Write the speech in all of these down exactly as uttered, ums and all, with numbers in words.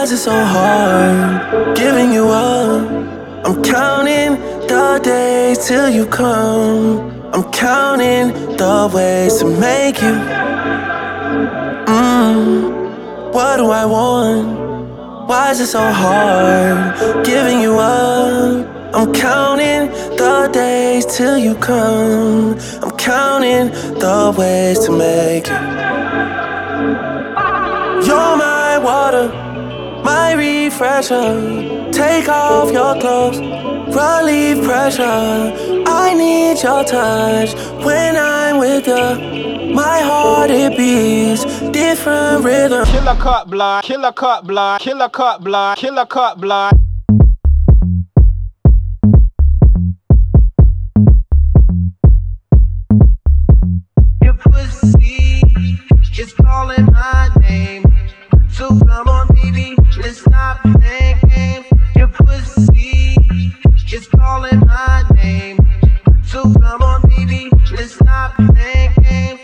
is it so hard giving you up? I'm counting the days till you come. I'm counting the ways to make you. Mmm, what do I want? Why is it so hard giving you up? I'm counting the days till you come. I'm counting the ways to make you. You're my water, my refresher. Take off your clothes, relieve pressure. I need your touch when I'm with you. My heart, it beats different rhythm. Killer cut blood, killer cut blood, killer cut blood, killer cut blood. Your pussy is calling my name, so come on, baby, let's stop playing games. Your pussy is calling my name, so come on, baby, let's stop playing games.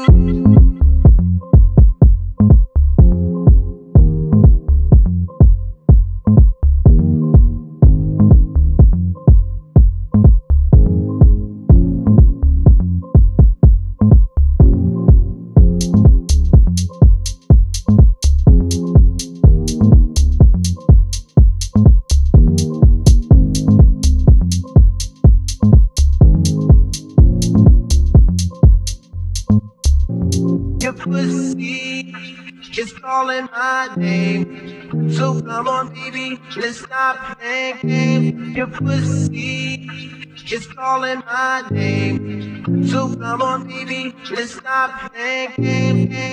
Your pussy is calling my name, so come on, baby, let's stop playing games. Your pussy is calling my name, so come on, baby, let's stop playing games.